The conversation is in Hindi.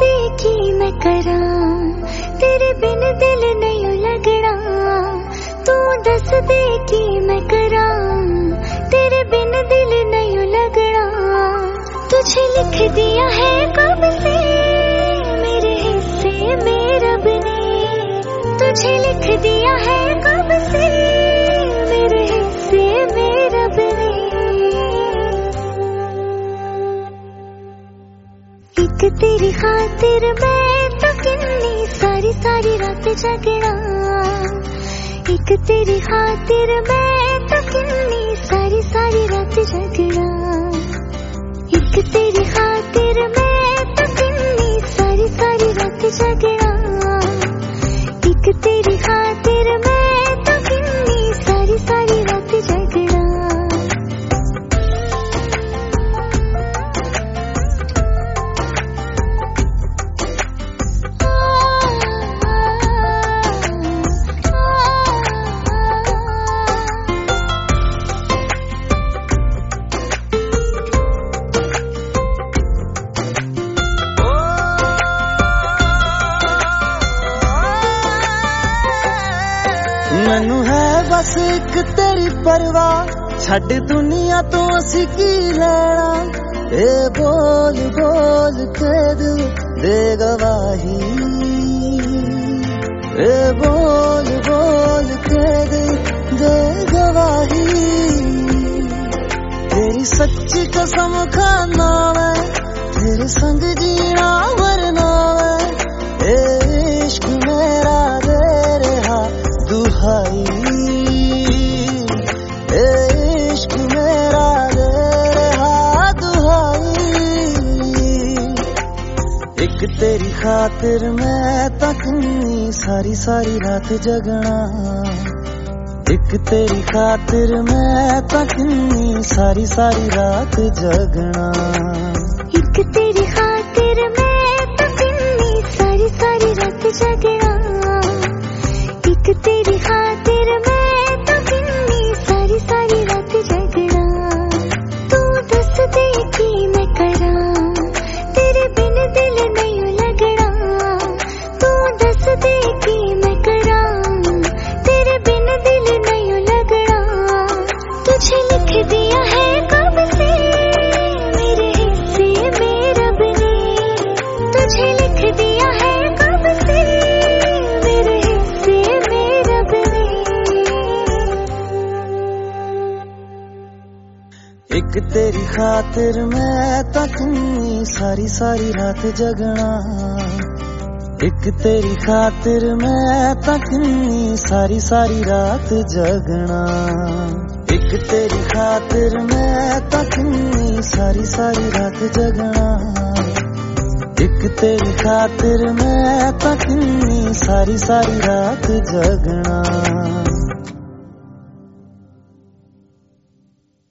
दे की मैं करा, तेरे बिन दिल नहीं लगना। तू दस दे की मैं करा, तेरे बिन दिल नहीं लगना। तुझे लिख दिया है कब से मेरे हिस्से में रब ने, तुझे लिख दिया है कब से मेरे हिस्से में रब ने। एक तेरी खातिर मैं तो कितनी सारी सारी रात जगना, एक तेरी खातिर मैं तो कितनी सारी सारी रात जगना, एक तेरी खातिर मैं तो कितनी सारी सारी रात जगना, एक तेरी खातिर मैं तो कितनी सारी सारी रात जगना। मैनू है बस एक तेरी परवाह, छड़ दुनिया तो असी की लेना। ए बोल बोल के दिल दे गवाही, ए बोल बोल के दिल दे गवाही। तेरी सच्ची कसम खाना मैं, तेरे संग जीना मरना मैं। ए इश्क मेरा दे रहा दुहाई, इश्क मेरा दे रहा दुहाई। एक तेरी खातिर मैं तकनी सारी सारी रात जगना, एक तेरी खातिर मैं तकनी सारी सारी रात जगना, एक तेरी खातिर मैं तकनी सारी सारी रात जगना, एक तेरी खातिर मैं तो कितनी सारी सारी रात जगना। तू दस दे की मैं करा, तेरे बिन दिल नहीं लगना। तू दस दे की मैं करा, तेरे बिन दिल नहीं लगना। तुझे लिख दिया है कब से मेरे हिस्से में रब ने, तुझे लिख दिया है कब से मेरे हिस्से में रब ने। एक तेरी खातिर मैं तकनी सारी सारी रात जगना, एक तेरी खातिर मैं तकनी सारी सारी रात जगना, एक तेरी खातिर मैं तकनी सारी सारी रात जगना, एक तेरी खातिर मैं तकनी सारी सारी रात जगना।